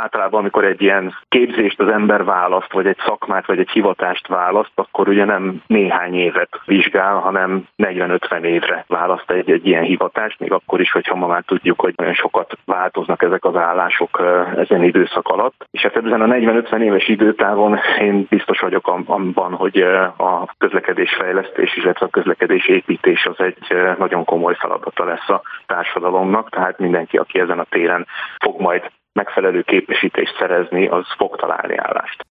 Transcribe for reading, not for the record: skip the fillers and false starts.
általában, amikor egy ilyen képzést az ember választ, vagy egy szakmát, vagy egy hivatást választ, akkor ugye nem néhány évet vizsgál, hanem 40-50 évre választ egy ilyen hivatást, még akkor is, hogyha ma már tudjuk, hogy nagyon sokat változnak ezek az állások ezen időszak alatt. És hát ezen a 40-50 éves időtávon én biztos vagyok abban, hogy a közlekedésfejlesztés, illetve a közlekedésépítés az egy nagyon komoly feladata lesz a társadalomnak, tehát mindenki, aki ezen a téren fog majd megfelelő képesítést szerezni, az fog találni állást.